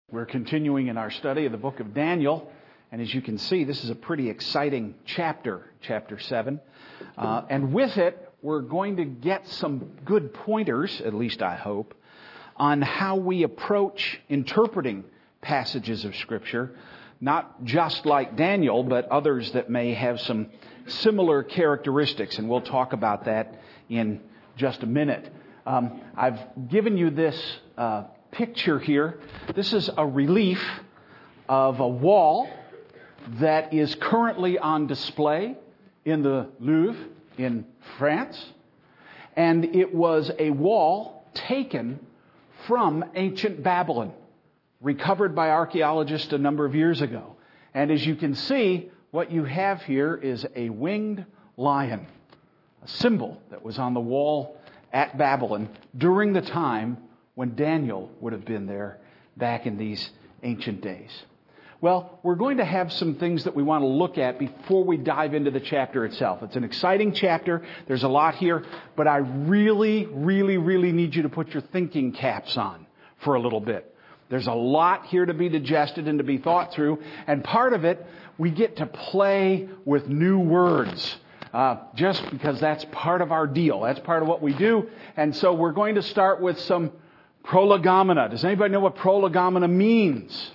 We're continuing in our study of the book of Daniel, and as you can see, this is a pretty exciting chapter 7. And with it, we're going to get some good pointers, at least I hope, on how we approach interpreting passages of Scripture, not just like Daniel, but others that may have some similar characteristics, and we'll talk about that in just a minute. I've given you this picture here. This is a relief of a wall that is currently on display in the Louvre in France. And it was a wall taken from ancient Babylon, recovered by archaeologists a number of years ago. And as you can see, what you have here is a winged lion, a symbol that was on the wall at Babylon during the time when Daniel would have been there back in these ancient days. Well, we're going to have some things that we want to look at before we dive into the chapter itself. It's an exciting chapter. There's a lot here, but I really need you to put your thinking caps on for a little bit. There's a lot here to be digested and to be thought through, and part of it, we get to play with new words. Just because that's part of our deal. That's part of what we do. And so we're going to start with some prolegomena. Does anybody know what prolegomena means?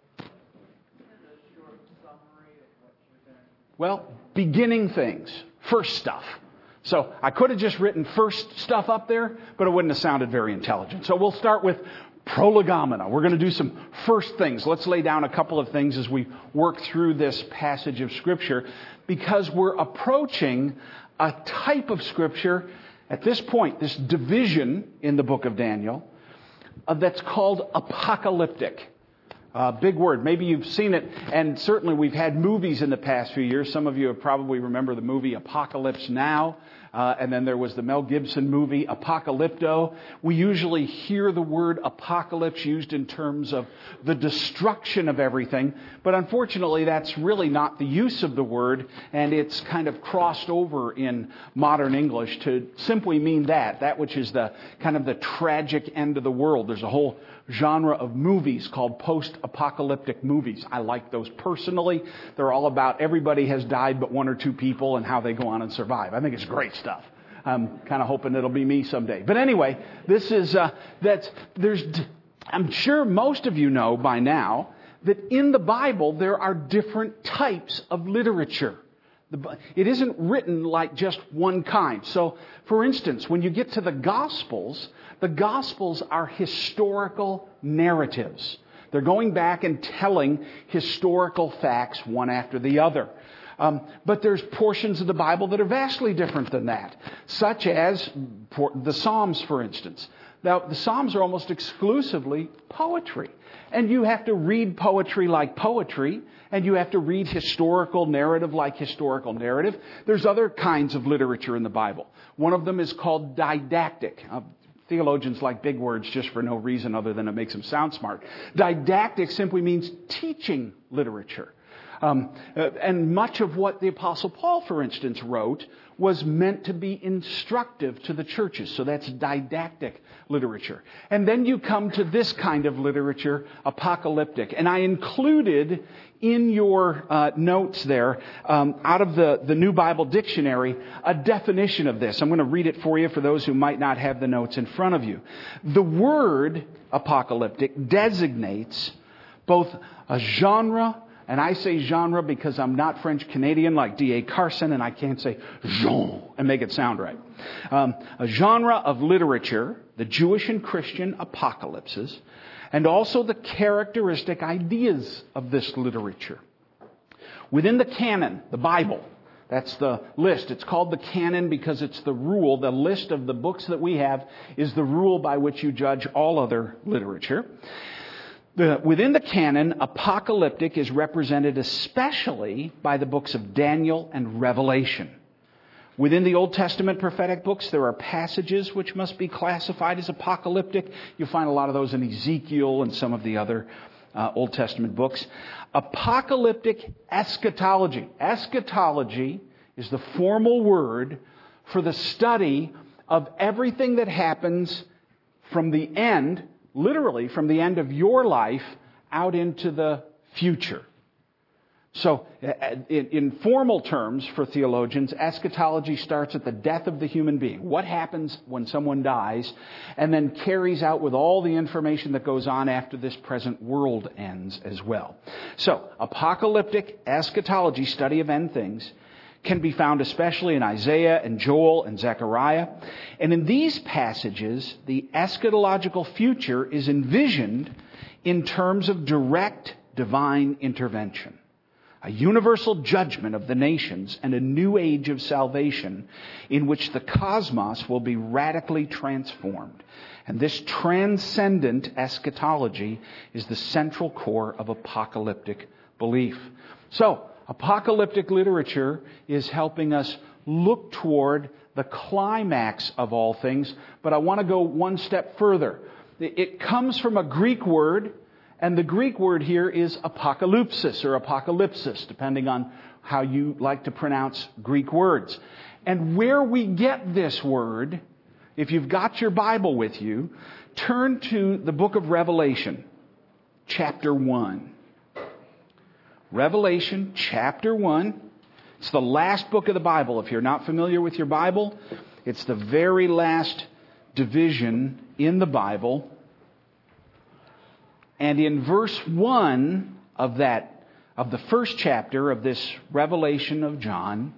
Well, beginning things. First stuff. So I could have just written first stuff up there, but it wouldn't have sounded very intelligent. So we'll start with prolegomena. We're going to do some first things. Let's lay down a couple of things as we work through this passage of Scripture, because we're approaching a type of Scripture at this point, this division in the book of Daniel, that's called apocalyptic. Big word. Maybe you've seen it, and certainly we've had movies in the past few years. Some of you have probably remember the movie Apocalypse Now, and then there was the Mel Gibson movie Apocalypto. We usually hear the word apocalypse used in terms of the destruction of everything, but unfortunately that's really not the use of the word, and it's kind of crossed over in modern English to simply mean that which is the kind of the tragic end of the world. There's a whole genre of movies called post-apocalyptic movies. I like those personally. They're all about everybody has died but one or two people and how they go on and survive. I think it's great stuff. I'm kind of hoping it'll be me someday. But anyway, this is I'm sure most of you know by now that in the Bible there are different types of literature. It isn't written like just one kind. So, for instance, when you get to the Gospels are historical narratives. They're going back and telling historical facts one after the other. But there's portions of the Bible that are vastly different than that, such as the Psalms, for instance. Now, the Psalms are almost exclusively poetry. And you have to read poetry like poetry, and you have to read historical narrative like historical narrative. There's other kinds of literature in the Bible. One of them is called didactic. Theologians like big words just for no reason other than it makes them sound smart. Didactic simply means teaching literature. And much of what the Apostle Paul, for instance, wrote was meant to be instructive to the churches. So that's didactic literature. And then you come to this kind of literature, apocalyptic. And I included in your notes there, out of the New Bible Dictionary, a definition of this. I'm going to read it for you for those who might not have the notes in front of you. The word apocalyptic designates both a genre, and I say genre because I'm not French-Canadian like D.A. Carson, and I can't say genre and make it sound right. A genre of literature, the Jewish and Christian apocalypses, and also the characteristic ideas of this literature. Within the canon, the Bible, that's the list. It's called the canon because it's the rule. The list of the books that we have is the rule by which you judge all other literature. Within the canon, apocalyptic is represented especially by the books of Daniel and Revelation. Within the Old Testament prophetic books, there are passages which must be classified as apocalyptic. You'll find a lot of those in Ezekiel and some of the other Old Testament books. Apocalyptic eschatology. Eschatology is the formal word for the study of everything that happens from the end, literally from the end of your life out into the future. So, in formal terms for theologians, eschatology starts at the death of the human being. What happens when someone dies, and then carries out with all the information that goes on after this present world ends as well. So, apocalyptic eschatology, study of end things, can be found especially in Isaiah and Joel and Zechariah. And in these passages, the eschatological future is envisioned in terms of direct divine intervention. A universal judgment of the nations and a new age of salvation in which the cosmos will be radically transformed. And this transcendent eschatology is the central core of apocalyptic belief. So, apocalyptic literature is helping us look toward the climax of all things, but I want to go one step further. It comes from a Greek word, and the Greek word here is apocalypsis or apocalypsis, depending on how you like to pronounce Greek words. And where we get this word, if you've got your Bible with you, turn to the book of Revelation, chapter 1. Revelation, chapter 1. It's the last book of the Bible. If you're not familiar with your Bible, it's the very last division in the Bible. And in verse 1 of the first chapter of this Revelation of John,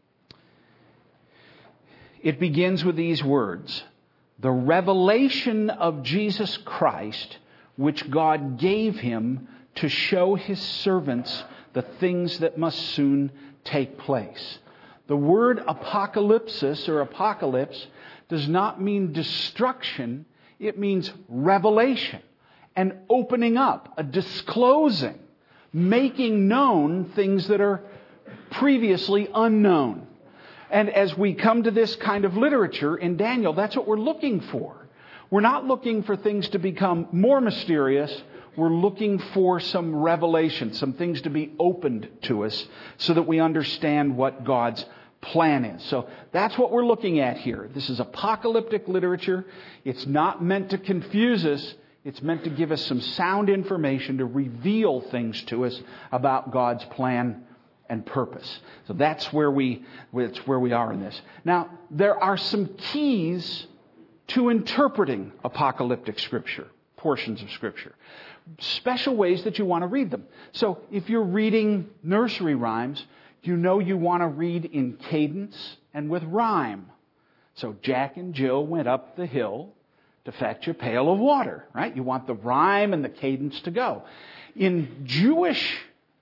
it begins with these words: the revelation of Jesus Christ, which God gave him to show his servants the things that must soon take place. The word apocalypsis or apocalypse does not mean destruction. It means revelation. And opening up, a disclosing, making known things that are previously unknown. And as we come to this kind of literature in Daniel, that's what we're looking for. We're not looking for things to become more mysterious. We're looking for some revelation, some things to be opened to us so that we understand what God's plan is. So that's what we're looking at here. This is apocalyptic literature. It's not meant to confuse us. It's meant to give us some sound information to reveal things to us about God's plan and purpose. So that's where we are in this. Now, there are some keys to interpreting apocalyptic scripture, portions of scripture. Special ways that you want to read them. So if you're reading nursery rhymes, you know you want to read in cadence and with rhyme. So Jack and Jill went up the hill to fetch a pail of water, right? You want the rhyme and the cadence to go. In Jewish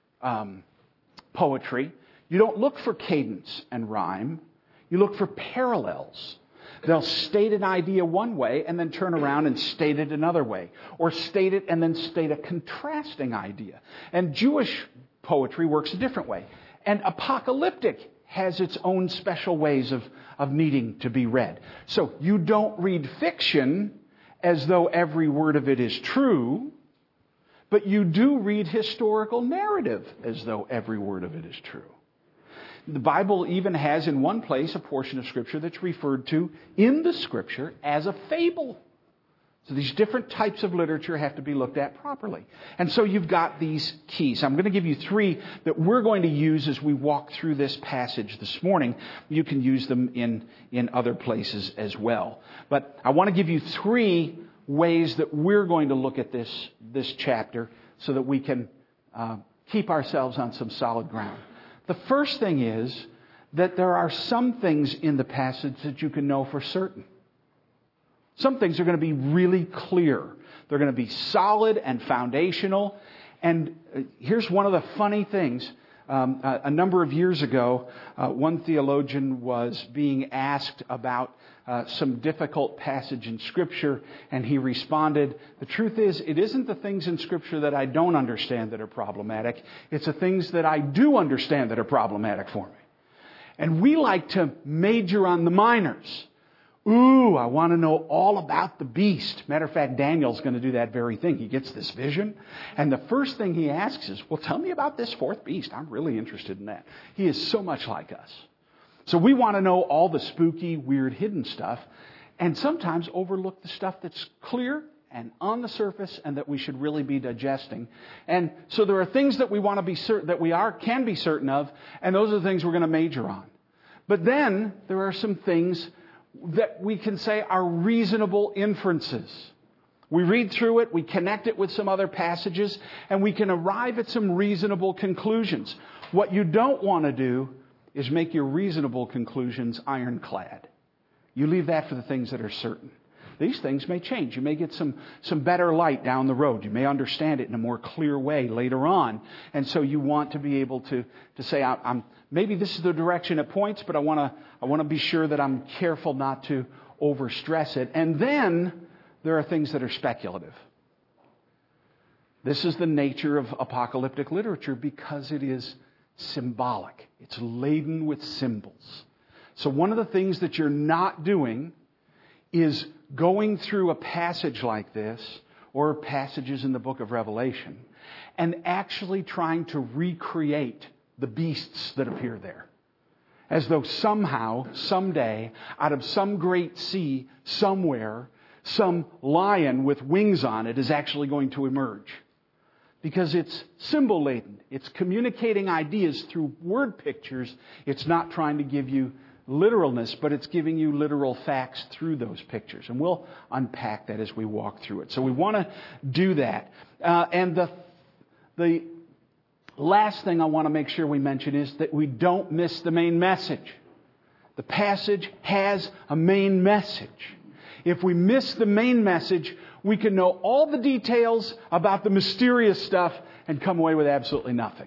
poetry, you don't look for cadence and rhyme. You look for parallels. They'll state an idea one way and then turn around and state it another way. Or state it and then state a contrasting idea. And Jewish poetry works a different way. And apocalyptic has its own special ways of needing to be read. So you don't read fiction as though every word of it is true, but you do read historical narrative as though every word of it is true. The Bible even has in one place a portion of Scripture that's referred to in the Scripture as a fable. So these different types of literature have to be looked at properly. And so you've got these keys. I'm going to give you 3 that we're going to use as we walk through this passage this morning. You can use them in other places as well. But I want to give you 3 ways that we're going to look at this chapter so that we can keep ourselves on some solid ground. The first thing is that there are some things in the passage that you can know for certain. Some things are going to be really clear. They're going to be solid and foundational. And here's one of the funny things. A number of years ago, one theologian was being asked about some difficult passage in Scripture, and he responded, "The truth is, it isn't the things in Scripture that I don't understand that are problematic. It's the things that I do understand that are problematic for me." And we like to major on the minors. Ooh, I want to know all about the beast. Matter of fact, Daniel's going to do that very thing. He gets this vision, and the first thing he asks is, well, tell me about this 4th beast. I'm really interested in that. He is so much like us. So we want to know all the spooky, weird, hidden stuff, and sometimes overlook the stuff that's clear and on the surface and that we should really be digesting. And so there are things that we want to be certain, that we can be certain of, and those are the things we're going to major on. But then there are some things that we can say are reasonable inferences. We read through it, we connect it with some other passages, and we can arrive at some reasonable conclusions. What you don't want to do is make your reasonable conclusions ironclad. You leave that for the things that are certain. These things may change. You may get some better light down the road. You may understand it in a more clear way later on. And so you want to be able to say, maybe this is the direction it points, but I want to be sure that I'm careful not to overstress it. And then there are things that are speculative. This is the nature of apocalyptic literature because it is symbolic. It's laden with symbols. So one of the things that you're not doing is going through a passage like this or passages in the book of Revelation and actually trying to recreate the beasts that appear there. As though somehow, someday, out of some great sea, somewhere, some lion with wings on it is actually going to emerge. Because it's symbol-laden. It's communicating ideas through word pictures. It's not trying to give you literalness, but it's giving you literal facts through those pictures. And we'll unpack that as we walk through it. So we want to do that. And the last thing I want to make sure we mention is that we don't miss the main message. The passage has a main message. If we miss the main message, we can know all the details about the mysterious stuff and come away with absolutely nothing.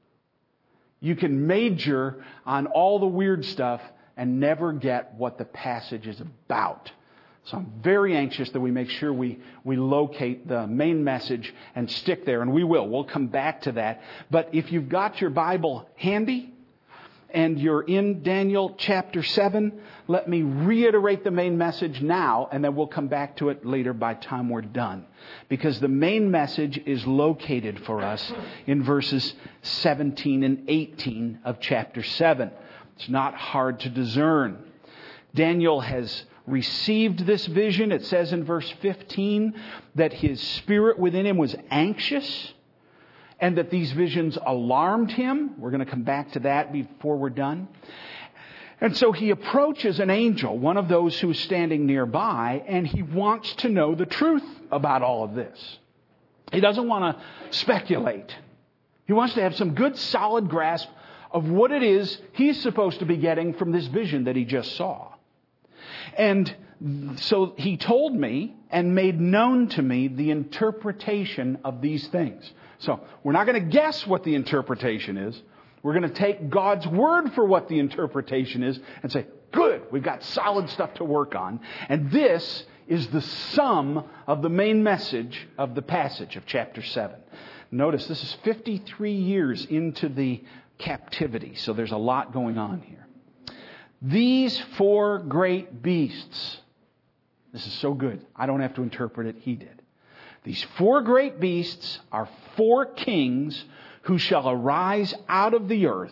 You can major on all the weird stuff and never get what the passage is about. So I'm very anxious that we make sure we locate the main message and stick there. And we will. We'll come back to that. But if you've got your Bible handy and you're in Daniel chapter 7, let me reiterate the main message now, and then we'll come back to it later by the time we're done. Because the main message is located for us in verses 17 and 18 of chapter 7. It's not hard to discern. Daniel has received this vision. It says in verse 15 that his spirit within him was anxious and that these visions alarmed him. We're going to come back to that before we're done. And so he approaches an angel, one of those who is standing nearby, and he wants to know the truth about all of this. He doesn't want to speculate. He wants to have some good, solid grasp of what it is he's supposed to be getting from this vision that he just saw. And so he told me and made known to me the interpretation of these things. So we're not going to guess what the interpretation is. We're going to take God's word for what the interpretation is and say, good, we've got solid stuff to work on. And this is the sum of the main message of the passage of chapter 7. Notice this is 53 years into the captivity. So there's a lot going on here. These four great beasts. This is so good. I don't have to interpret it. He did. These four great beasts are four kings who shall arise out of the earth.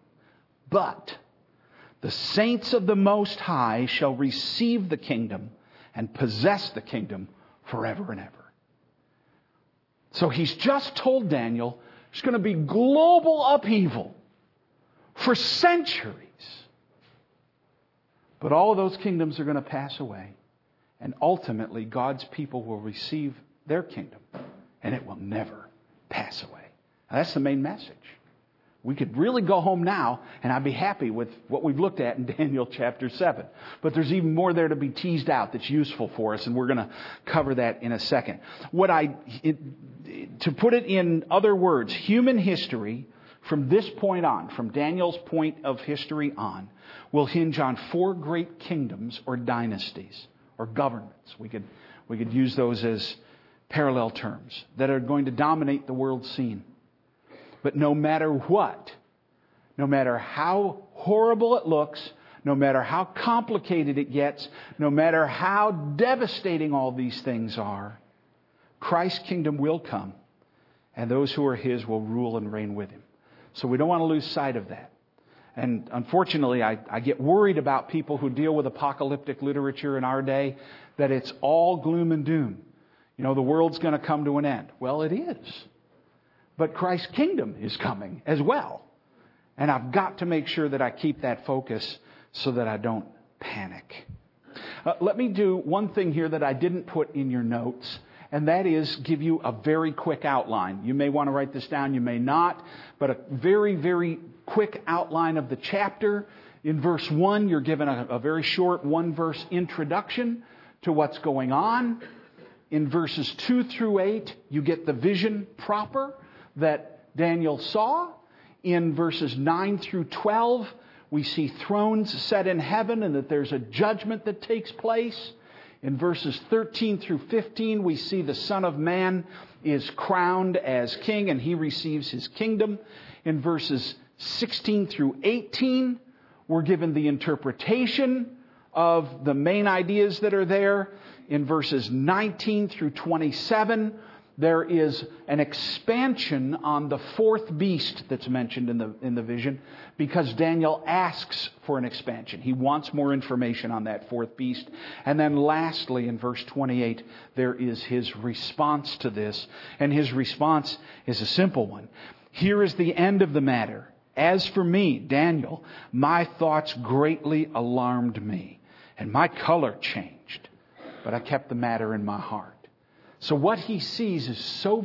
But the saints of the Most High shall receive the kingdom and possess the kingdom forever and ever. So he's just told Daniel there's going to be global upheaval for centuries. But all of those kingdoms are going to pass away. And ultimately, God's people will receive their kingdom. And it will never pass away. Now, that's the main message. We could really go home now, and I'd be happy with what we've looked at in Daniel chapter 7. But there's even more there to be teased out that's useful for us, and we're going to cover that in a second. To put it in other words, human history from this point on, from Daniel's point of history on, will hinge on four great kingdoms or dynasties or governments. We could use those as parallel terms that are going to dominate the world scene. But no matter what, no matter how horrible it looks, no matter how complicated it gets, no matter how devastating all these things are, Christ's kingdom will come, and those who are His will rule and reign with Him. So we don't want to lose sight of that. And unfortunately, I get worried about people who deal with apocalyptic literature in our day, that it's all gloom and doom. The world's going to come to an end. Well, it is. But Christ's kingdom is coming as well. And I've got to make sure that I keep that focus so that I don't panic. Let me do one thing here that I didn't put in your notes, and that is give you a very quick outline. You may want to write this down, you may not, but a very, very quick outline of the chapter. In verse 1, you're given a very short one-verse introduction to what's going on. In verses 2 through 8, you get the vision proper that Daniel saw. In verses 9 through 12, we see thrones set in heaven and that there's a judgment that takes place. In verses 13 through 15, we see the Son of Man is crowned as king and he receives his kingdom. In verses 16 through 18, we're given the interpretation of the main ideas that are there. In verses 19 through 27, there is an expansion on the fourth beast that's mentioned in the vision because Daniel asks for an expansion. He wants more information on that fourth beast. And then lastly, in verse 28, there is his response to this. And his response is a simple one. Here is the end of the matter. As for me, Daniel, my thoughts greatly alarmed me, and my color changed. But I kept the matter in my heart. So what he sees is so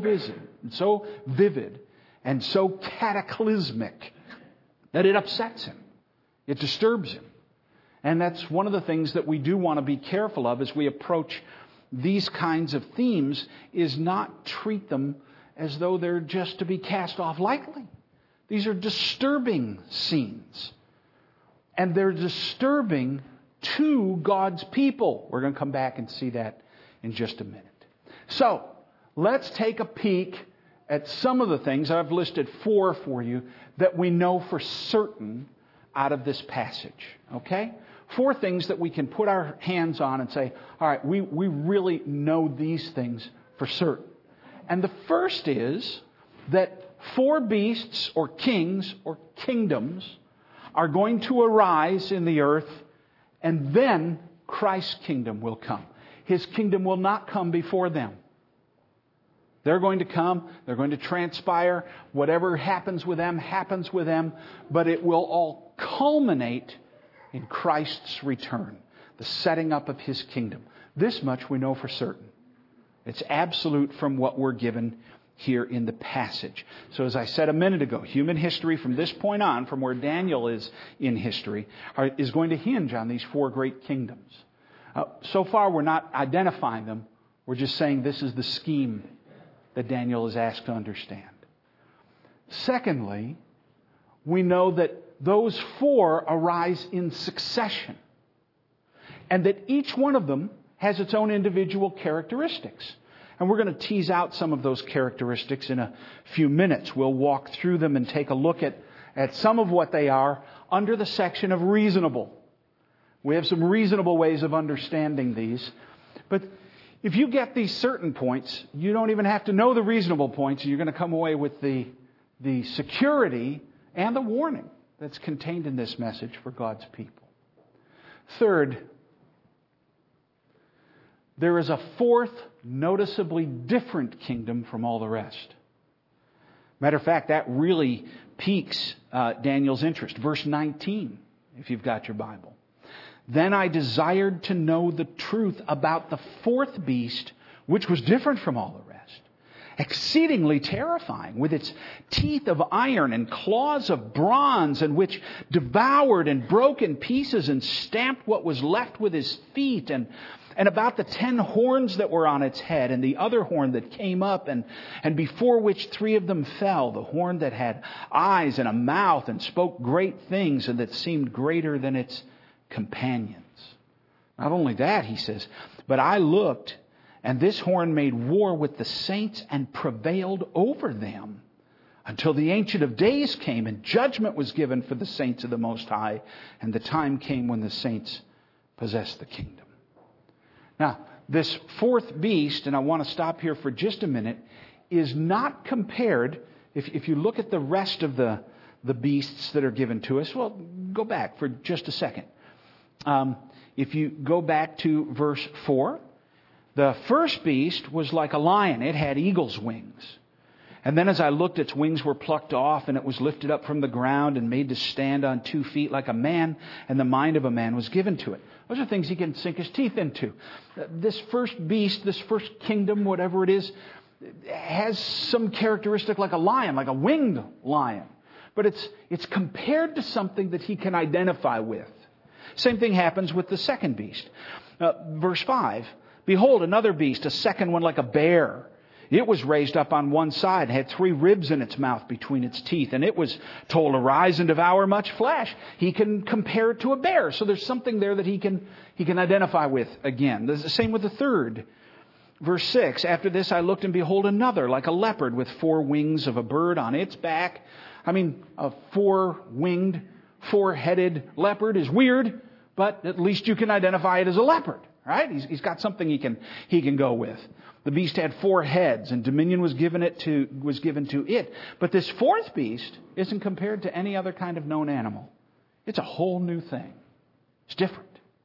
vivid and so cataclysmic that it upsets him. It disturbs him. And that's one of the things that we do want to be careful of as we approach these kinds of themes, is not treat them as though they're just to be cast off lightly. These are disturbing scenes. And they're disturbing to God's people. We're going to come back and see that in just a minute. So, let's take a peek at some of the things. I've listed 4 for you that we know for certain out of this passage. Okay? 4 things that we can put our hands on and say, all right, we really know these things for certain. And the first is that 4 beasts or kings or kingdoms are going to arise in the earth, and then Christ's kingdom will come. His kingdom will not come before them. They're going to come. They're going to transpire. Whatever happens with them, happens with them. But it will all culminate in Christ's return, the setting up of His kingdom. This much we know for certain. It's absolute from what we're given here in the passage. So as I said a minute ago, human history from this point on, from where Daniel is in history, is going to hinge on these 4 great kingdoms. So far, we're not identifying them. We're just saying this is the scheme that Daniel is asked to understand. Secondly, we know that those 4 arise in succession, and that each one of them has its own individual characteristics. And we're going to tease out some of those characteristics in a few minutes. We'll walk through them and take a look at some of what they are under the section of reasonable. We have some reasonable ways of understanding these. But if you get these certain points, you don't even have to know the reasonable points. You're going to come away with the security and the warning that's contained in this message for God's people. Third, there is a 4th, noticeably different kingdom from all the rest. Matter of fact, that really piques Daniel's interest. Verse 19, if you've got your Bible. Then I desired to know the truth about the 4th beast, which was different from all the rest, exceedingly terrifying, with its teeth of iron and claws of bronze, and which devoured and broke in pieces and stamped what was left with his feet, and about the 10 horns that were on its head, and the other horn that came up, and before which 3 of them fell, the horn that had eyes and a mouth and spoke great things, and that seemed greater than its companions. Not only that, he says, but I looked, and this horn made war with the saints and prevailed over them until the Ancient of Days came, and judgment was given for the saints of the Most High, and the time came when the saints possessed the kingdom. Now, this 4th beast, and I want to stop here for just a minute, is not compared, if you look at the rest of the beasts that are given to us. Well, go back for just a second. If you go back to verse 4, The first beast was like a lion. It had eagle's wings. And then as I looked, its wings were plucked off, and it was lifted up from the ground and made to stand on 2 feet like a man, and the mind of a man was given to it. Those are things he can sink his teeth into. This first beast, this first kingdom, whatever it is, has some characteristic like a lion, like a winged lion. But it's compared to something that he can identify with. Same thing happens with the second beast. Verse 5, behold, another beast, a second one like a bear. It was raised up on one side, had 3 ribs in its mouth between its teeth, and it was told, arise and devour much flesh. He can compare it to a bear. So there's something there that he can identify with again. The same with the third. Verse 6, after this I looked, and behold another, like a leopard with 4 wings of a bird on its back. I mean, a 4-winged, 4-headed leopard is weird, but at least you can identify it as a leopard, right? He's got something he can go with. The beast had 4 heads, and dominion was given to it. But this fourth beast isn't compared to any other kind of known animal. It's a whole new thing. It's different.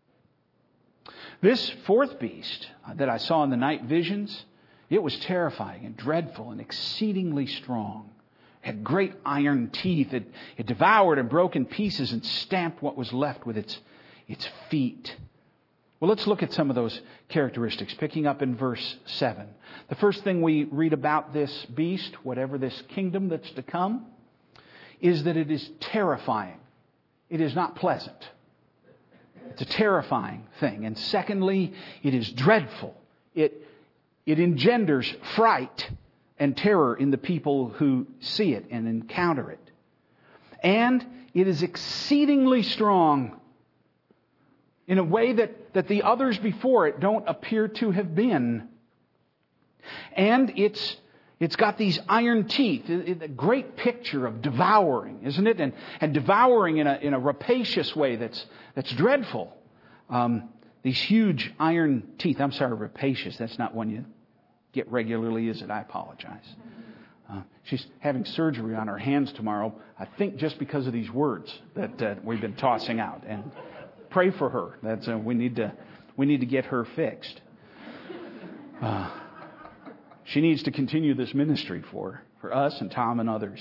This fourth beast that I saw in the night visions, it was terrifying and dreadful and exceedingly strong. It had great iron teeth. It devoured and broke in pieces and stamped what was left with its feet. Well, let's look at some of those characteristics, picking up in verse 7. The first thing we read about this beast, whatever this kingdom that's to come, is that it is terrifying. It is not pleasant. It's a terrifying thing. And secondly, it is dreadful. It engenders fright and terror in the people who see it and encounter it. And it is exceedingly strong in a way that the others before it don't appear to have been. And it's got these iron teeth. A great picture of devouring, isn't it? And devouring in a rapacious way that's dreadful. These huge iron teeth. I'm sorry, rapacious. That's not one you get regularly, is it? I apologize. She's having surgery on her hands tomorrow, I think just because of these words that we've been tossing out. And pray for her. That's we need to get her fixed. She needs to continue this ministry for us and Tom and others.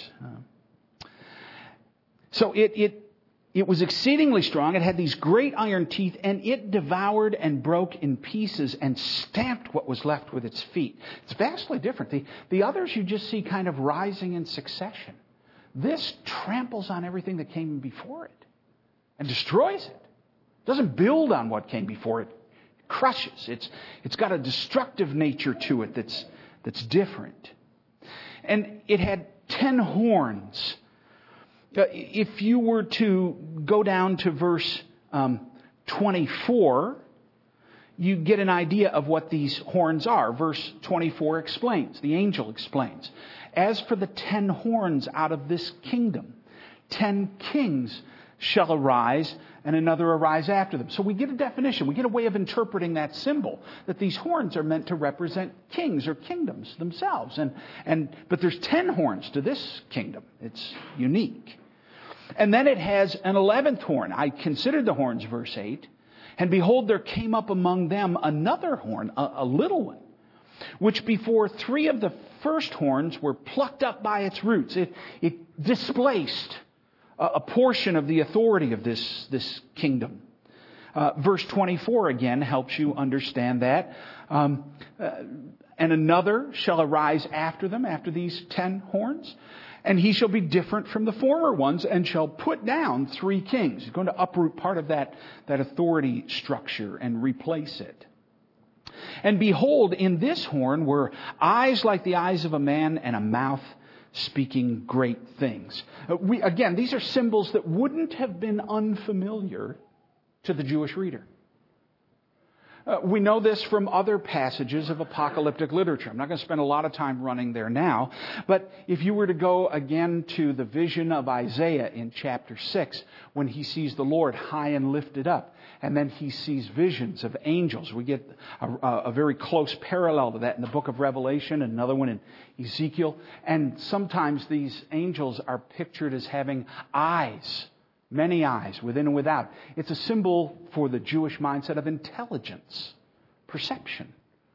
So it was exceedingly strong. It had these great iron teeth, and it devoured and broke in pieces and stamped what was left with its feet. It's vastly different. The others you just see kind of rising in succession. This tramples on everything that came before it and destroys it. It doesn't build on what came before it. It crushes. It's got a destructive nature to it that's different. And it had 10 horns. If you were to go down to verse 24, you get an idea of what these horns are. Verse 24 explains, the angel explains. As for the 10 horns out of this kingdom, 10 kings shall arise, and another arise after them. So we get a definition. We get a way of interpreting that symbol, that these horns are meant to represent kings or kingdoms themselves. But there's 10 horns to this kingdom. It's unique. And then it has an 11th horn. I considered the horns, verse 8. And behold, there came up among them another horn, a little one, which before 3 of the first horns were plucked up by its roots. It displaced a portion of the authority of this kingdom. Verse 24 again helps you understand that. And another shall arise after them, after these 10 horns. And he shall be different from the former ones and shall put down 3 kings. He's going to uproot part of that authority structure and replace it. And behold, in this horn were eyes like the eyes of a man and a mouth speaking great things. These are symbols that wouldn't have been unfamiliar to the Jewish reader. We know this from other passages of apocalyptic literature. I'm not going to spend a lot of time running there now. But if you were to go again to the vision of Isaiah in chapter 6, when he sees the Lord high and lifted up, and then he sees visions of angels. We get a very close parallel to that in the book of Revelation, and another one in Ezekiel. And sometimes these angels are pictured as having eyes. Many eyes, within and without. It's a symbol for the Jewish mindset of intelligence, perception.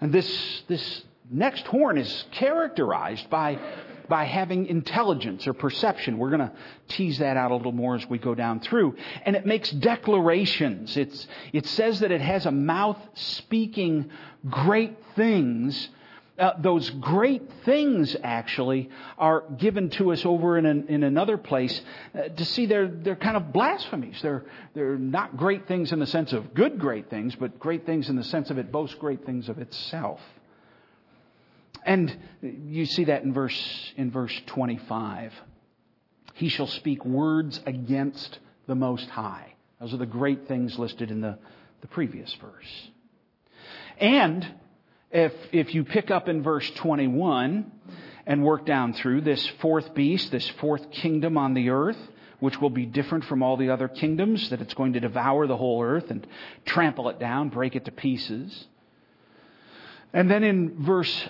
And this next horn is characterized by having intelligence or perception. We're going to tease that out a little more as we go down through. And it makes declarations. It says that it has a mouth speaking great things. Those great things actually are given to us over in another place to see they're kind of blasphemies. They're not great things in the sense of good great things, but great things in the sense of it boasts great things of itself. And you see that in verse 25. He shall speak words against the Most High. Those are the great things listed in the previous verse. And if you pick up in verse 21 and work down through this fourth beast, this fourth kingdom on the earth, which will be different from all the other kingdoms, that it's going to devour the whole earth and trample it down, break it to pieces. And then in verse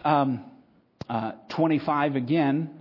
25 again,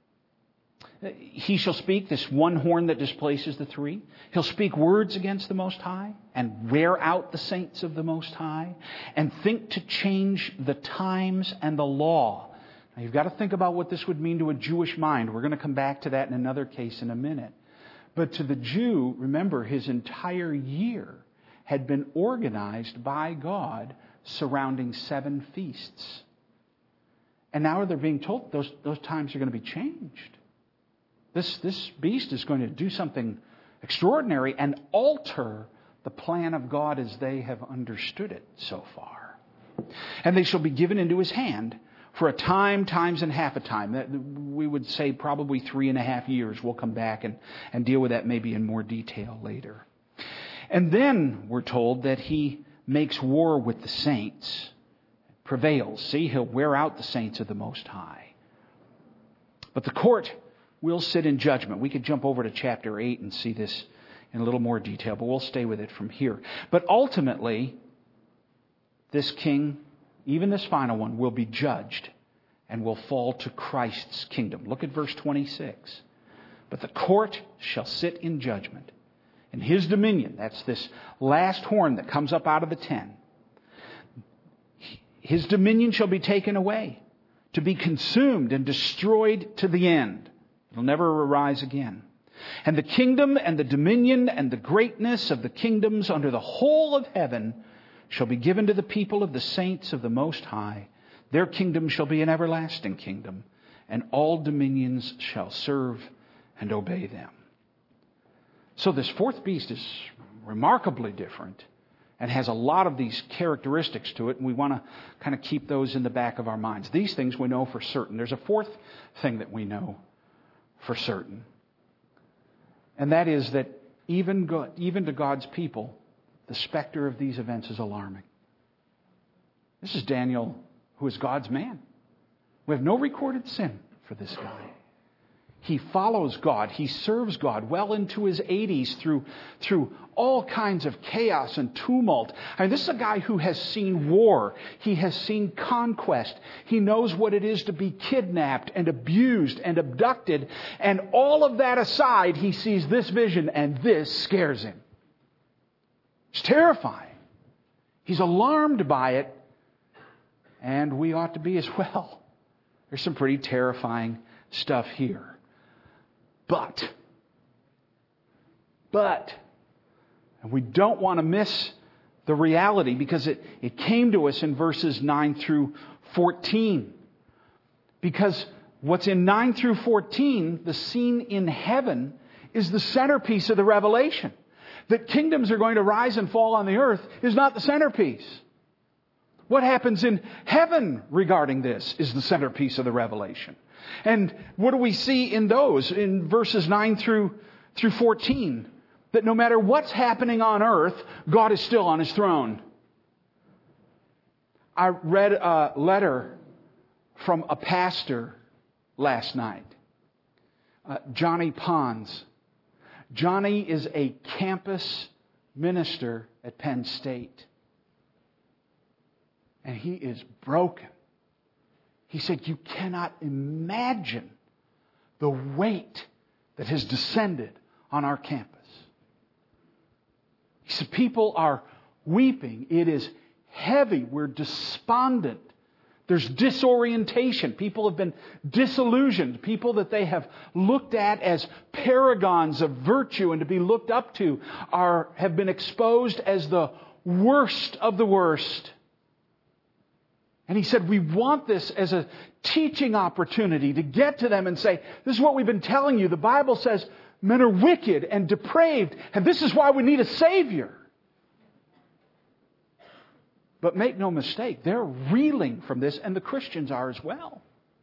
he shall speak, this one horn that displaces the three. He'll speak words against the Most High and wear out the saints of the Most High and think to change the times and the law. Now you've got to think about what this would mean to a Jewish mind. We're going to come back to that in another case in a minute. But to the Jew, remember, his entire year had been organized by God surrounding 7 feasts. And now they're being told those times are going to be changed. This beast is going to do something extraordinary and alter the plan of God as they have understood it so far. And they shall be given into his hand for a time, times, and half a time. We would say probably 3.5 years. We'll come back and deal with that maybe in more detail later. And then we're told that he makes war with the saints, prevails. See, he'll wear out the saints of the Most High. But the court will sit in judgment. We could jump over to chapter 8 and see this in a little more detail, but we'll stay with it from here. But ultimately, this king, even this final one, will be judged and will fall to Christ's kingdom. Look at verse 26. But the court shall sit in judgment, and his dominion, that's this last horn that comes up out of the 10, his dominion shall be taken away, to be consumed and destroyed to the end. It'll never arise again. And the kingdom and the dominion and the greatness of the kingdoms under the whole of heaven shall be given to the people of the saints of the Most High. Their kingdom shall be an everlasting kingdom, and all dominions shall serve and obey them. So this fourth beast is remarkably different and has a lot of these characteristics to it, and we want to kind of keep those in the back of our minds. These things we know for certain. There's a fourth thing that we know for certain, and that is that even to God's people, the specter of these events is alarming. This is Daniel, who is God's man. We have no recorded sin for this guy. He follows God. He serves God well into his 80s through all kinds of chaos and tumult. I mean, this is a guy who has seen war. He has seen conquest. He knows what it is to be kidnapped and abused and abducted. And all of that aside, he sees this vision, and this scares him. It's terrifying. He's alarmed by it, and we ought to be as well. There's some pretty terrifying stuff here. But, and we don't want to miss the reality, because it came to us in verses 9 through 14. Because what's in 9 through 14, the scene in heaven, is the centerpiece of the revelation. That kingdoms are going to rise and fall on the earth is not the centerpiece. What happens in heaven regarding this is the centerpiece of the revelation. And what do we see in those? In verses 9 through 14. That no matter what's happening on earth, God is still on his throne. I read a letter from a pastor last night. Johnny Pons. Johnny is a campus minister at Penn State. And he is broken. He said, you cannot imagine the weight that has descended on our campus. He said, people are weeping. It is heavy. We're despondent. There's disorientation. People have been disillusioned. People that they have looked at as paragons of virtue and to be looked up to have been exposed as the worst of the worst. And he said, we want this as a teaching opportunity to get to them and say, this is what we've been telling you. The Bible says men are wicked and depraved, and this is why we need a Savior. But make no mistake, they're reeling from this, and the Christians are as well.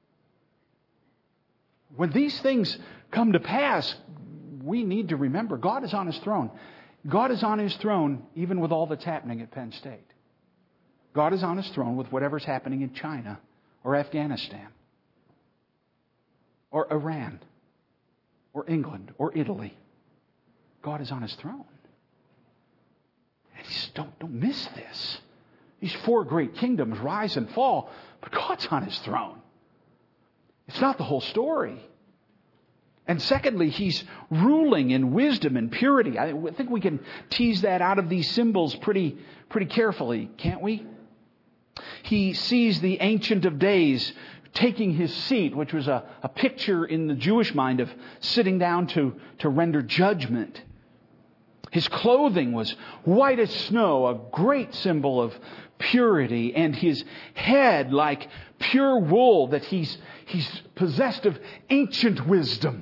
When these things come to pass, we need to remember God is on His throne. God is on His throne even with all that's happening at Penn State. God is on His throne with whatever's happening in China or Afghanistan or Iran or England or Italy. God is on His throne. And just don't miss this. These four great kingdoms rise and fall, but God's on His throne. It's not the whole story. And secondly, He's ruling in wisdom and purity. I think we can tease that out of these symbols pretty carefully, can't we? He sees the Ancient of Days taking His seat, which was a picture in the Jewish mind of sitting down to render judgment. His clothing was white as snow, a great symbol of purity, and His head like pure wool, that He's possessed of ancient wisdom.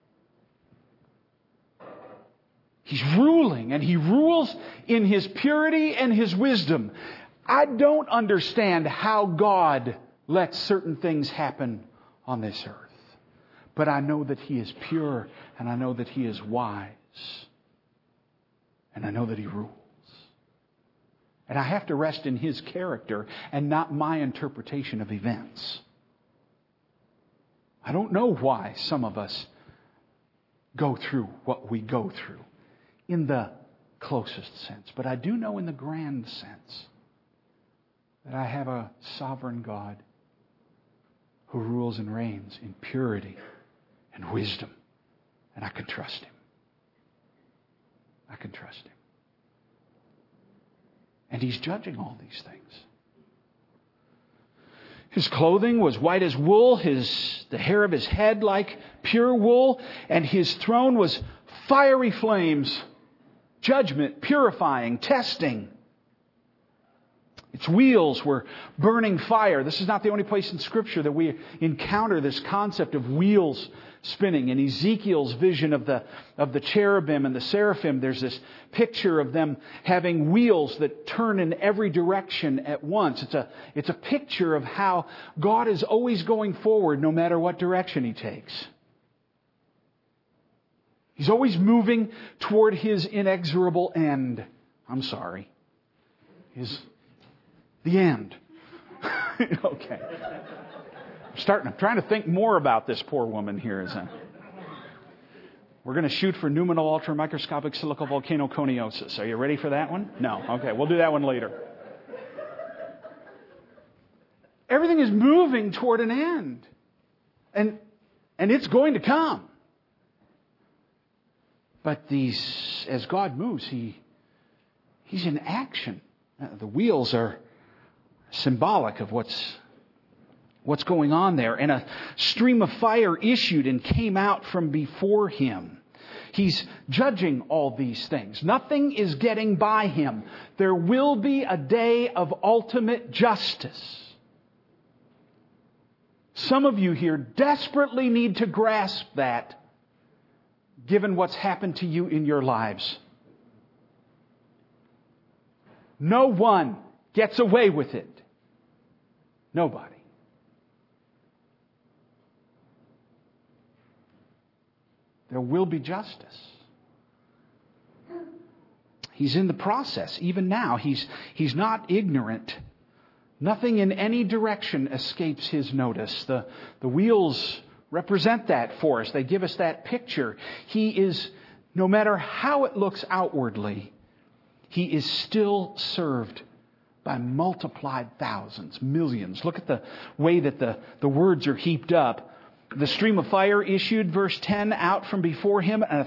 He's ruling, and He rules in His purity and His wisdom. I don't understand how God lets certain things happen on this earth. But I know that He is pure, and I know that He is wise. And I know that He rules. And I have to rest in His character and not my interpretation of events. I don't know why some of us go through what we go through in the closest sense. But I do know in the grand sense that I have a sovereign God who rules and reigns in purity and wisdom. And I can trust Him. I can trust Him. And He's judging all these things. His clothing was white as wool, the hair of His head like pure wool, and His throne was fiery flames, judgment, purifying, testing. Its wheels were burning fire. This is not the only place in Scripture that we encounter this concept of wheels spinning. In Ezekiel's vision of the cherubim and the seraphim, there's this picture of them having wheels that turn in every direction at once. It's a picture of how God is always going forward no matter what direction He takes. He's always moving toward His inexorable end. I'm sorry. The end. Okay. I'm trying to think more about this poor woman here. We're going to shoot for numinal ultramicroscopic silicovolcanoconiosis. Are you ready for that one? No. Okay, we'll do that one later. Everything is moving toward an end. And it's going to come. But as God moves, He's in action. The wheels are symbolic of what's going on there. And a stream of fire issued and came out from before Him. He's judging all these things. Nothing is getting by Him. There will be a day of ultimate justice. Some of you here desperately need to grasp that, given what's happened to you in your lives. No one gets away with it. Nobody. There will be justice. He's in the process. Even now, He's not ignorant. Nothing in any direction escapes His notice. The wheels represent that for us. They give us that picture. He is, no matter how it looks outwardly, He is still served by multiplied thousands, millions. Look at the way that the words are heaped up. The stream of fire issued, verse 10, out from before Him, and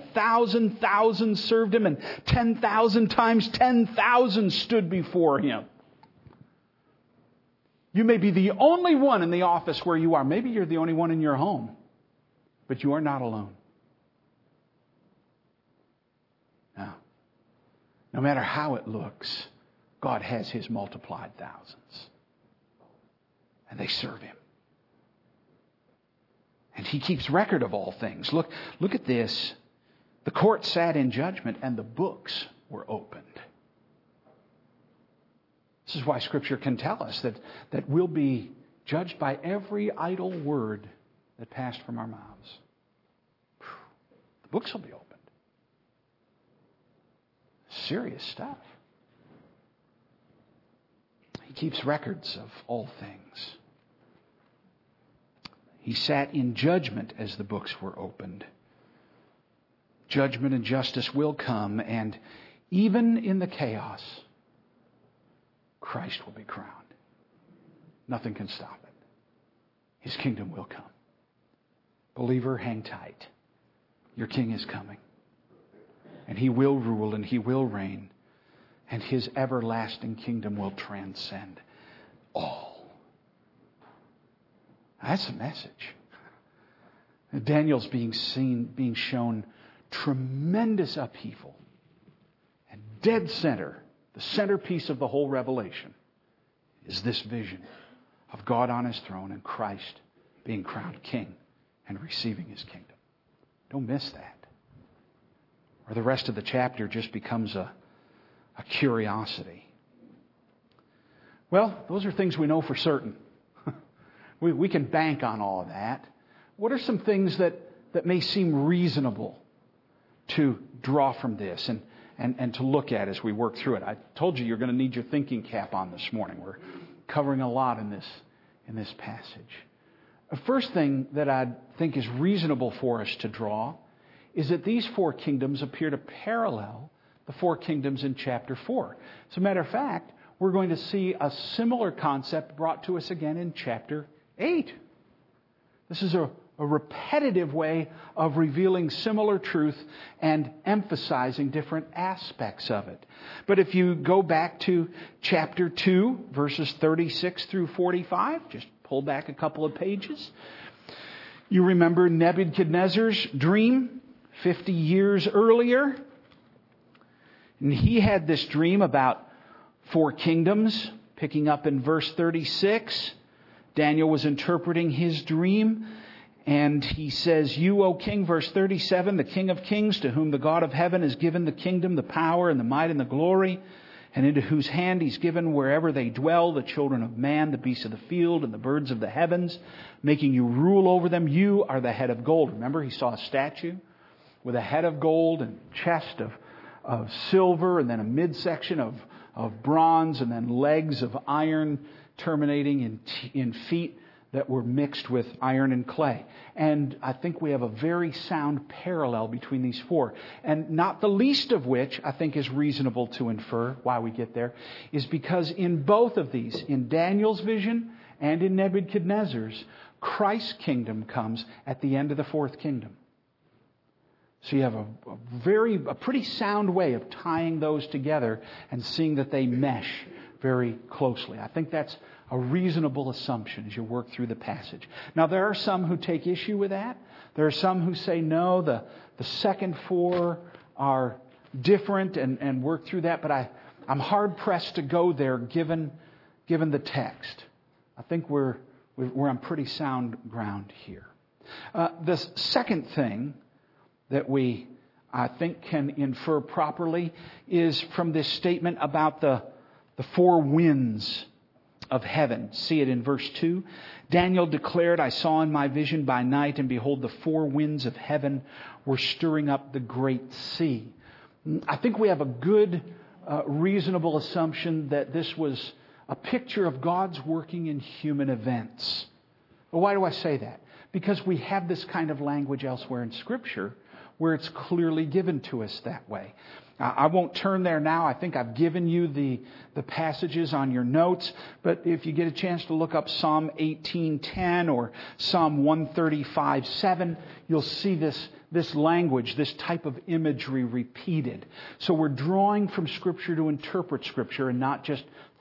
1,000,000 served Him, and 10,000 times 10,000 stood before Him. You may be the only one in the office where you are. Maybe you're the only one in your home. But you are not alone. No. No matter how it looks, God has His multiplied thousands. And they serve Him. And He keeps record of all things. Look at this. The court sat in judgment and the books were opened. This is why Scripture can tell us that we'll be judged by every idle word that passed from our mouths. The books will be opened. Serious stuff. He keeps records of all things. He sat in judgment as the books were opened. Judgment and justice will come, and even in the chaos, Christ will be crowned. Nothing can stop it. His kingdom will come. Believer, hang tight. Your King is coming. And He will rule and He will reign. And His everlasting kingdom will transcend all. That's the message. Daniel's being shown tremendous upheaval. And dead center, the centerpiece of the whole Revelation, is this vision of God on His throne and Christ being crowned King and receiving His kingdom. Don't miss that. Or the rest of the chapter just becomes a curiosity. Well, those are things we know for certain. We can bank on all of that. What are some things that may seem reasonable to draw from this and to look at as we work through it? I told you you're going to need your thinking cap on this morning. We're covering a lot in this passage. The first thing that I think is reasonable for us to draw is that these four kingdoms appear to parallel the four kingdoms in chapter 4. As a matter of fact, we're going to see a similar concept brought to us again in chapter 8. This is a repetitive way of revealing similar truth and emphasizing different aspects of it. But if you go back to chapter 2, verses 36 through 45, just pull back a couple of pages. You remember Nebuchadnezzar's dream 50 years earlier. And he had this dream about four kingdoms, picking up in verse 36. Daniel was interpreting his dream, and he says, "You, O king," verse 37, "the King of kings, to whom the God of heaven has given the kingdom, the power, and the might, and the glory, and into whose hand He's given wherever they dwell, the children of man, the beasts of the field, and the birds of the heavens, making you rule over them. You are the head of gold." Remember, he saw a statue with a head of gold and chest of silver, and then a midsection of bronze, and then legs of iron terminating in feet that were mixed with iron and clay. And I think we have a very sound parallel between these four. And not the least of which I think is reasonable to infer why we get there, is because in both of these, in Daniel's vision and in Nebuchadnezzar's, Christ's kingdom comes at the end of the fourth kingdom. So you have a pretty sound way of tying those together and seeing that they mesh very closely. I think that's a reasonable assumption as you work through the passage. Now, there are some who take issue with that. There are some who say, no, the second four are different and work through that. But I'm hard-pressed to go there given the text. I think we're on pretty sound ground here. The second thing that we, I think, can infer properly is from this statement about the four winds of heaven. See it in verse 2. Daniel declared, "I saw in my vision by night, and behold, the four winds of heaven were stirring up the great sea." I think we have a good, reasonable assumption that this was a picture of God's working in human events. Well, why do I say that? Because we have this kind of language elsewhere in Scripture where it's clearly given to us that way. I won't turn there now. I think I've given you the passages on your notes. But if you get a chance to look up Psalm 18:10 or Psalm 135:7, you'll see this language, this type of imagery repeated. So we're drawing from Scripture to interpret Scripture and not just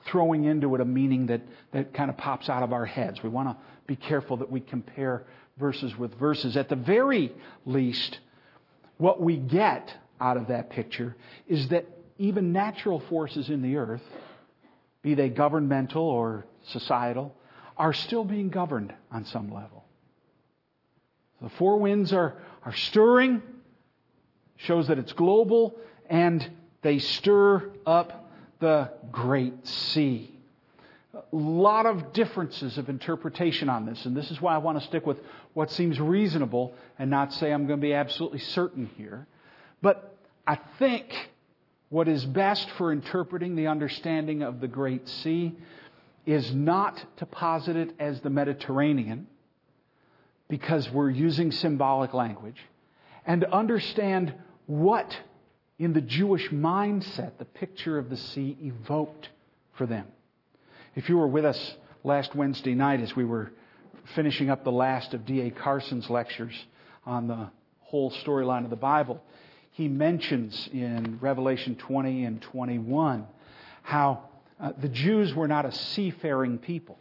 throwing into it a meaning that kind of pops out of our heads. We want to be careful that we compare verses with verses. At the very least, what we get out of that picture is that even natural forces in the earth, be they governmental or societal, are still being governed on some level. The four winds are stirring, shows that it's global, and they stir up the great sea. A lot of differences of interpretation on this, and this is why I want to stick with what seems reasonable and not say I'm going to be absolutely certain here. But I think what is best for interpreting the understanding of the Great Sea is not to posit it as the Mediterranean, because we're using symbolic language, and to understand what, in the Jewish mindset, the picture of the sea evoked for them. If you were with us last Wednesday night as we were finishing up the last of D.A. Carson's lectures on the whole storyline of the Bible, he mentions in Revelation 20 and 21 how the Jews were not a seafaring people.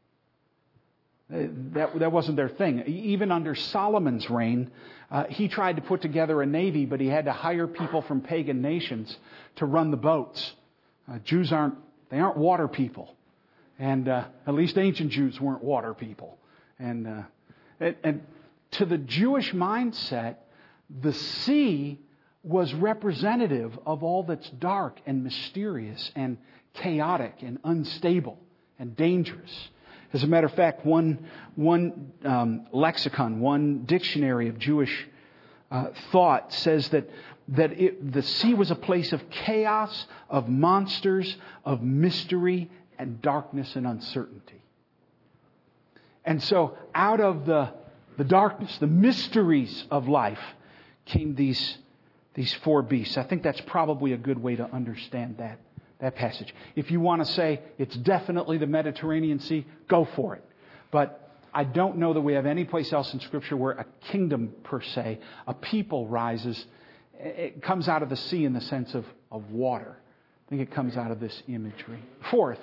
That wasn't their thing. Even under Solomon's reign, he tried to put together a navy, but he had to hire people from pagan nations to run the boats. Jews aren't water people. And at least ancient Jews weren't water people. And to the Jewish mindset, the sea was representative of all that's dark and mysterious and chaotic and unstable and dangerous. As a matter of fact, one lexicon, one dictionary of Jewish thought says that the sea was a place of chaos, of monsters, of mystery, and darkness and uncertainty. And so out of the darkness, the mysteries of life, came these four beasts. I think that's probably a good way to understand that passage. If you want to say it's definitely the Mediterranean Sea, go for it. But I don't know that we have any place else in Scripture where a kingdom per se, a people rises. It comes out of the sea in the sense of water. I think it comes out of this imagery. Fourth,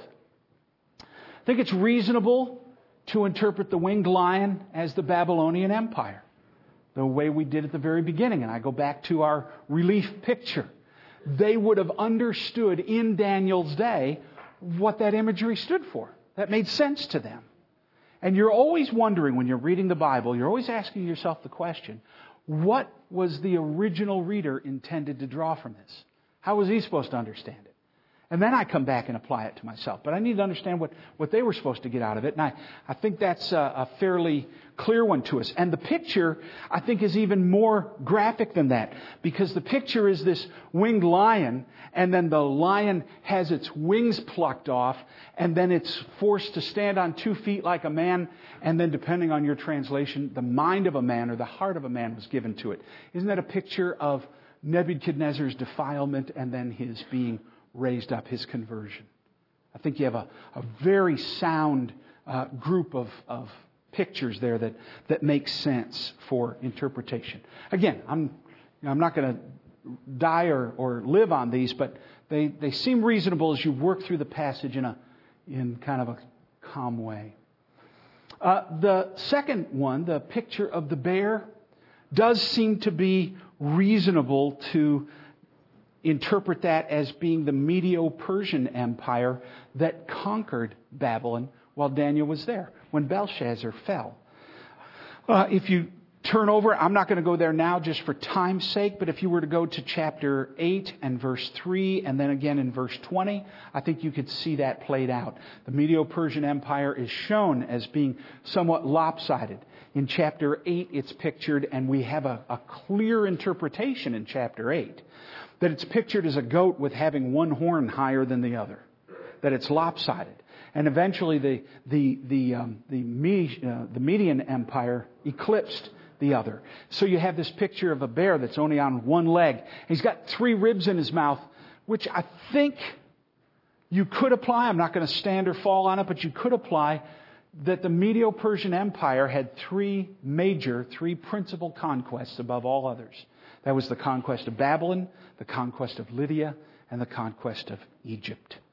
I think it's reasonable to interpret the winged lion as the Babylonian Empire, the way we did at the very beginning. And I go back to our relief picture. They would have understood in Daniel's day what that imagery stood for. That made sense to them. And you're always wondering when you're reading the Bible, you're always asking yourself the question, what was the original reader intended to draw from this? How was he supposed to understand it? And then I come back and apply it to myself. But I need to understand what they were supposed to get out of it. And I think that's a fairly clear one to us. And the picture, I think, is even more graphic than that. Because the picture is this winged lion, and then the lion has its wings plucked off, and then it's forced to stand on 2 feet like a man, and then depending on your translation, the mind of a man or the heart of a man was given to it. Isn't that a picture of Nebuchadnezzar's defilement and then his being raised up, his conversion? I think you have a very sound group of pictures there that make sense for interpretation. Again, I'm not going to die or live on these, but they seem reasonable as you work through the passage in kind of a calm way. The second one, the picture of the bear, does seem to be reasonable to interpret that as being the Medo-Persian Empire that conquered Babylon while Daniel was there, when Belshazzar fell. If you turn over, I'm not going to go there now just for time's sake, but if you were to go to chapter 8 and verse 3 and then again in verse 20, I think you could see that played out. The Medo-Persian Empire is shown as being somewhat lopsided. In chapter 8, it's pictured, and we have a clear interpretation in chapter 8, that it's pictured as a goat with having one horn higher than the other, that it's lopsided. And eventually the Median Empire eclipsed the other. So you have this picture of a bear that's only on one leg. He's got 3 ribs in his mouth, which I think you could apply. I'm not going to stand or fall on it, but you could apply that the Medo-Persian Empire had 3 principal conquests above all others. That was the conquest of Babylon, the conquest of Lydia, and the conquest of Egypt.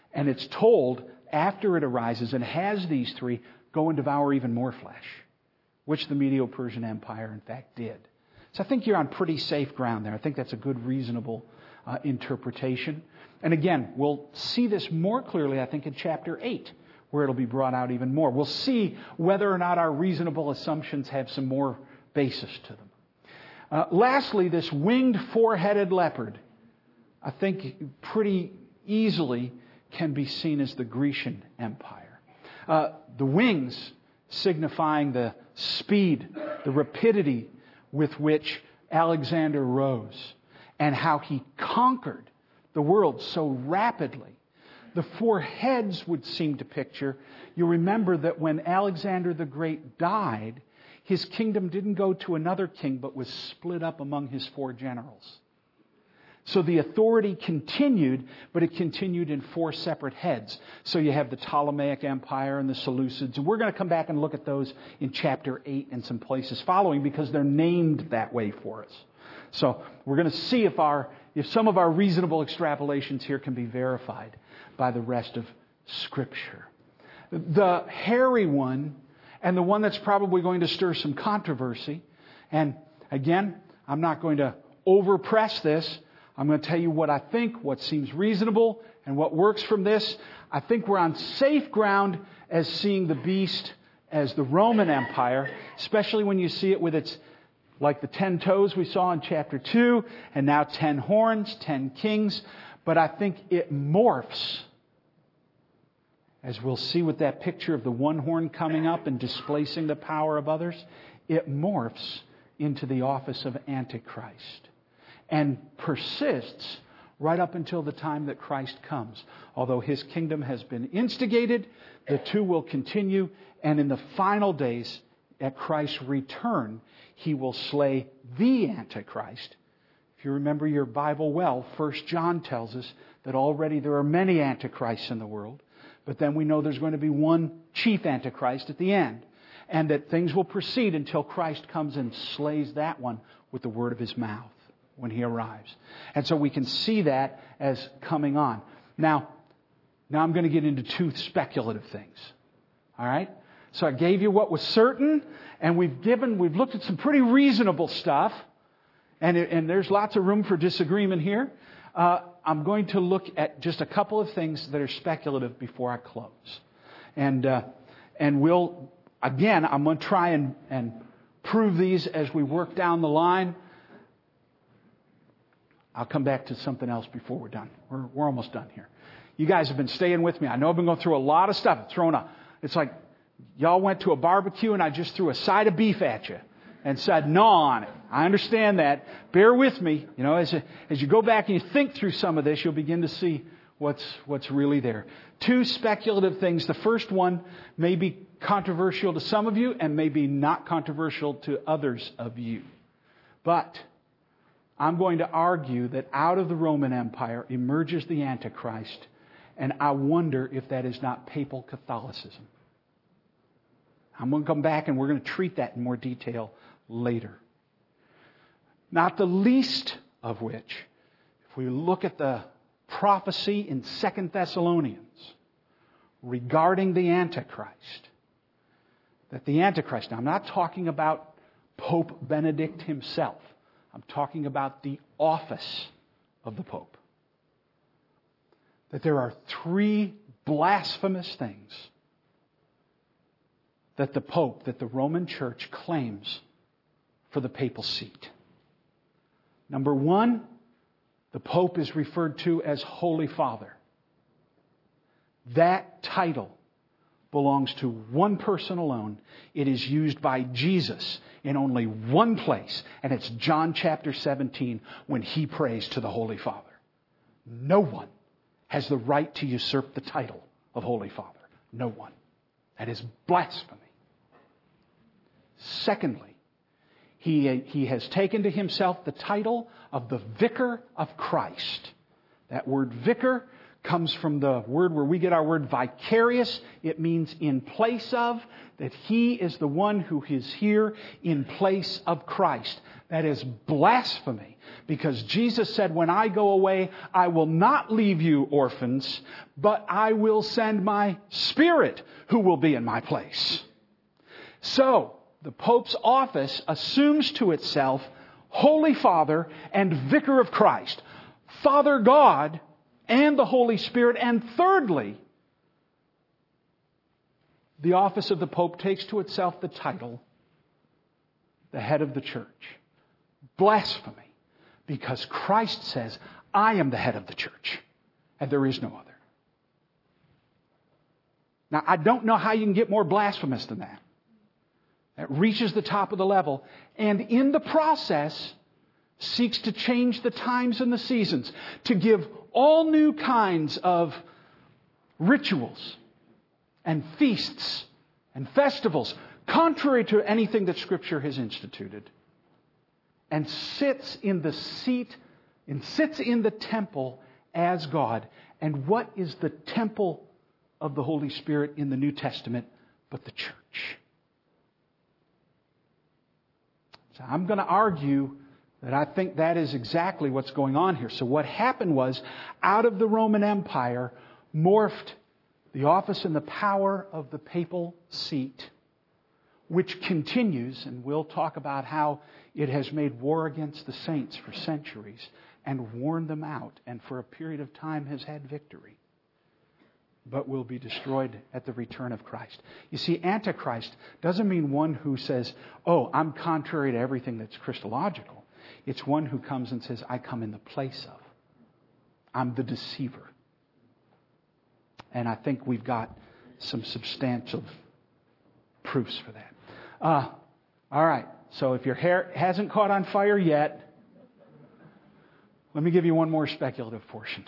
And it's told after it arises and has these three, go and devour even more flesh, which the Medo-Persian Empire, in fact, did. So I think you're on pretty safe ground there. I think that's a good, reasonable interpretation. And again, we'll see this more clearly, I think, in chapter 8, where it'll be brought out even more. We'll see whether or not our reasonable assumptions have some more basis to them. Lastly, this winged four-headed leopard, I think pretty easily can be seen as the Grecian Empire. The wings signifying the speed, the rapidity with which Alexander rose and how he conquered the world so rapidly. The four heads would seem to picture, you remember that when Alexander the Great died, his kingdom didn't go to another king but was split up among his four generals. So the authority continued, but it continued in four separate heads. So you have the Ptolemaic Empire and the Seleucids. And we're going to come back and look at those in chapter 8 and some places following because they're named that way for us. So we're going to see if some of our reasonable extrapolations here can be verified by the rest of Scripture. The hairy one, and the one that's probably going to stir some controversy, and again, I'm not going to overpress this. I'm going to tell you what I think, what seems reasonable, and what works from this. I think we're on safe ground as seeing the beast as the Roman Empire, especially when you see it with its, like the 10 toes we saw in chapter 2, and now 10 horns, 10 kings. But I think it morphs, as we'll see with that picture of the one horn coming up and displacing the power of others, it morphs into the office of Antichrist. And persists right up until the time that Christ comes. Although His kingdom has been instigated, the two will continue. And in the final days, at Christ's return, He will slay the Antichrist. If you remember your Bible well, 1 John tells us that already there are many Antichrists in the world. But then we know there's going to be one chief Antichrist at the end. And that things will proceed until Christ comes and slays that one with the word of His mouth when He arrives. And so we can see that as coming on. Now I'm going to get into two speculative things. All right? So I gave you what was certain, and we've looked at some pretty reasonable stuff, and there's lots of room for disagreement here. I'm going to look at just a couple of things that are speculative before I close. And we'll, again, I'm going to try and prove these as we work down the line. I'll come back to something else before we're done. We're almost done here. You guys have been staying with me. I know I've been going through a lot of stuff. It's like y'all went to a barbecue and I just threw a side of beef at you and said, gnaw on it. I understand that. Bear with me. You know, as you go back and you think through some of this, you'll begin to see what's really there. Two speculative things. The first one may be controversial to some of you and maybe not controversial to others of you. But I'm going to argue that out of the Roman Empire emerges the Antichrist, and I wonder if that is not papal Catholicism. I'm going to come back and we're going to treat that in more detail later. Not the least of which, if we look at the prophecy in 2 Thessalonians regarding the Antichrist, that the Antichrist, now I'm not talking about Pope Benedict himself. I'm talking about the office of the Pope. That there are three blasphemous things that the Pope, that the Roman Church claims for the papal seat. Number one, the Pope is referred to as Holy Father. That title belongs to one person alone. It is used by Jesus in only one place, and it's John chapter 17 when He prays to the Holy Father. No one has the right to usurp the title of Holy Father. No one. That is blasphemy. Secondly, He has taken to Himself the title of the Vicar of Christ. That word vicar comes from the word where we get our word vicarious. It means in place of, that He is the one who is here in place of Christ. That is blasphemy, because Jesus said, when I go away, I will not leave you orphans, but I will send my Spirit who will be in my place. So, the Pope's office assumes to itself Holy Father and Vicar of Christ, Father God and the Holy Spirit. And thirdly, the office of the Pope takes to itself the title, the head of the church. Blasphemy, because Christ says, I am the head of the church, and there is no other. Now, I don't know how you can get more blasphemous than that. That reaches the top of the level, and in the process, seeks to change the times and the seasons, to give all new kinds of rituals and feasts and festivals, contrary to anything that Scripture has instituted, and sits in the seat and sits in the temple as God. And what is the temple of the Holy Spirit in the New Testament but the church? So I'm going to argue that I think that is exactly what's going on here. So what happened was, out of the Roman Empire morphed the office and the power of the papal seat, which continues, and we'll talk about how it has made war against the saints for centuries and worn them out, and for a period of time has had victory, but will be destroyed at the return of Christ. You see, Antichrist doesn't mean one who says, oh, I'm contrary to everything that's Christological. It's one who comes and says, I come in the place of. I'm the deceiver. And I think we've got some substantial proofs for that. All right. So if your hair hasn't caught on fire yet, let me give you one more speculative portion.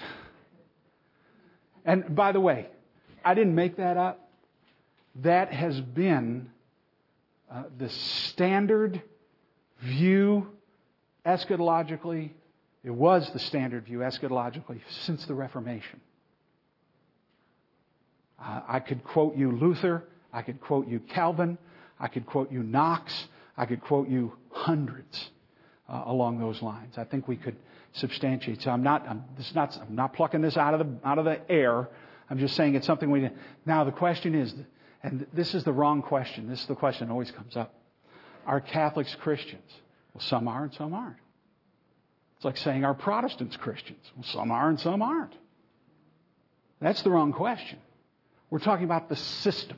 And by the way, I didn't make that up. That has been the standard view eschatologically. It was the standard view eschatologically since the Reformation. I could quote you Luther. I could quote you Calvin. I could quote you Knox. I could quote you hundreds along those lines. I think we could substantiate. So I'm not plucking this out of the air. I'm just saying it's something we. Now the question is, and this is the wrong question. This is the question that always comes up: are Catholics Christians? Well, some are and some aren't. It's like saying, are Protestants Christians? Well, some are and some aren't. That's the wrong question. We're talking about the system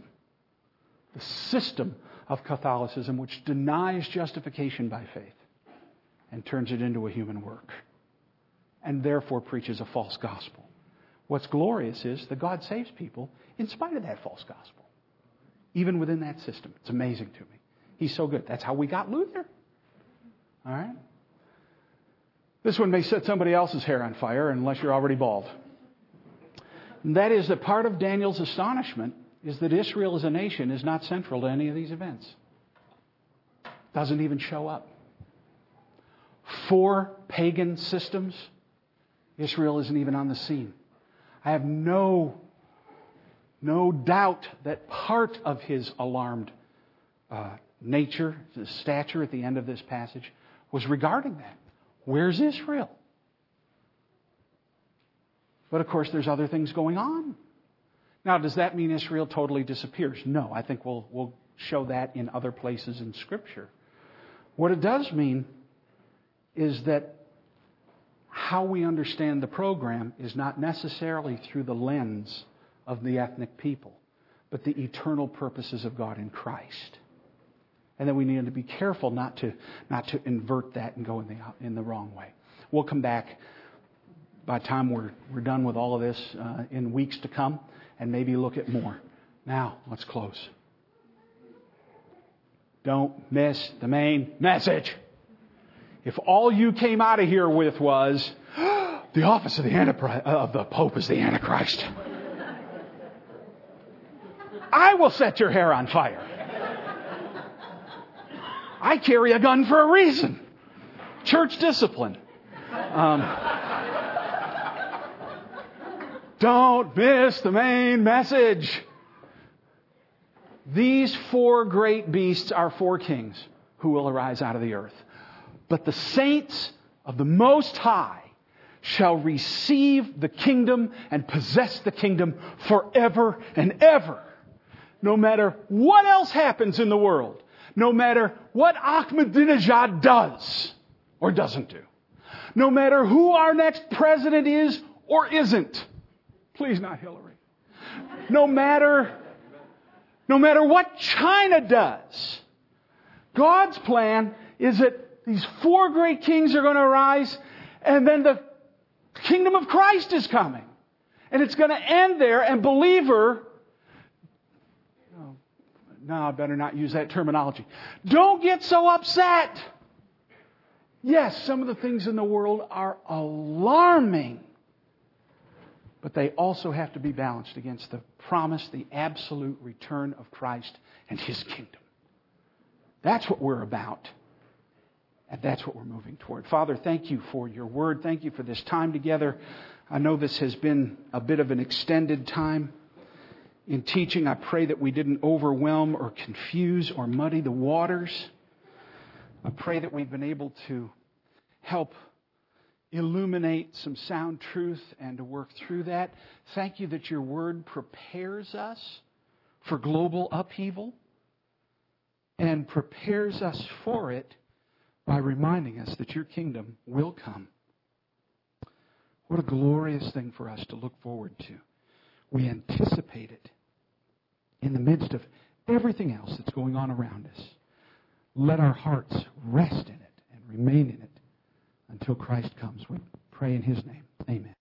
of Catholicism, which denies justification by faith and turns it into a human work, and therefore preaches a false gospel. What's glorious is that God saves people in spite of that false gospel, even within that system. It's amazing to me. He's so good. That's how we got Luther. All right? This one may set somebody else's hair on fire unless you're already bald. And that is that part of Daniel's astonishment is that Israel as a nation is not central to any of these events. Doesn't even show up. 4 pagan systems, Israel isn't even on the scene. I have no doubt that part of his alarmed nature, his stature at the end of this passage, was regarding that. Where's Israel? But of course, there's other things going on. Now, does that mean Israel totally disappears? No, I think we'll show that in other places in Scripture. What it does mean is that how we understand the program is not necessarily through the lens of the ethnic people, but the eternal purposes of God in Christ. And that we need to be careful not to invert that and go in the wrong way. We'll come back by the time we're done with all of this in weeks to come, and maybe look at more. Now, let's close. Don't miss the main message. If all you came out of here with was, the office of the Pope is the Antichrist, I will set your hair on fire. I carry a gun for a reason. Church discipline. Don't miss the main message. These 4 great beasts are 4 kings who will arise out of the earth. But the saints of the Most High shall receive the kingdom and possess the kingdom forever and ever. No matter what else happens in the world. No matter what Ahmadinejad does or doesn't do. No matter who our next president is or isn't. Please not Hillary. No matter what China does. God's plan is that these 4 great kings are going to arise, and then the kingdom of Christ is coming. And it's going to end there, and believer, no, I better not use that terminology. Don't get so upset. Yes, some of the things in the world are alarming. But they also have to be balanced against the promise, the absolute return of Christ and His kingdom. That's what we're about. And that's what we're moving toward. Father, thank you for your word. Thank you for this time together. I know this has been a bit of an extended time in teaching. I pray that we didn't overwhelm or confuse or muddy the waters. I pray that we've been able to help illuminate some sound truth and to work through that. Thank you that your word prepares us for global upheaval and prepares us for it by reminding us that your kingdom will come. What a glorious thing for us to look forward to. We anticipate it in the midst of everything else that's going on around us. Let our hearts rest in it and remain in it until Christ comes. We pray in His name. Amen.